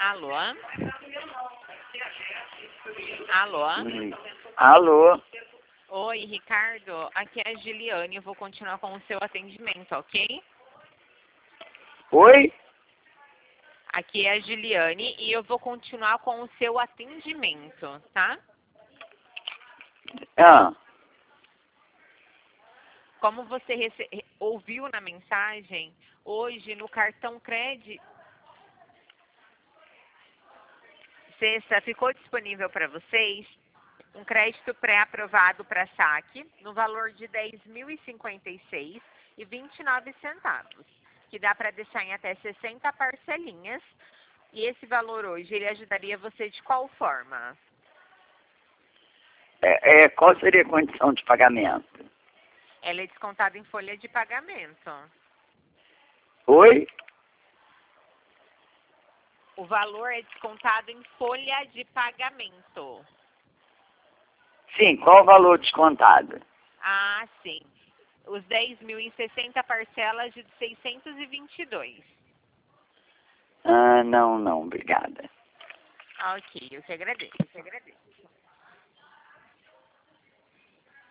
Alô? Alô? Alô? Oi, Ricardo. Aqui é a Giliane. Eu vou continuar com o seu atendimento, ok? Oi? Aqui é a Giliane e eu vou continuar com o seu atendimento, tá? Ah, Como você ouviu na mensagem, hoje no cartão crédito, sexta, ficou disponível para vocês um crédito pré-aprovado para saque no valor de R$ 10.056,29, que dá para deixar em até 60 parcelinhas. E esse valor hoje, ele ajudaria você de qual forma? qual seria a condição de pagamento? Ela é descontada em folha de pagamento. Oi? O valor é descontado em folha de pagamento. Sim, qual o valor descontado? Ah, sim. Os 10.000 em 60 parcelas de 622. Ah, não, obrigada. Ok, eu te agradeço.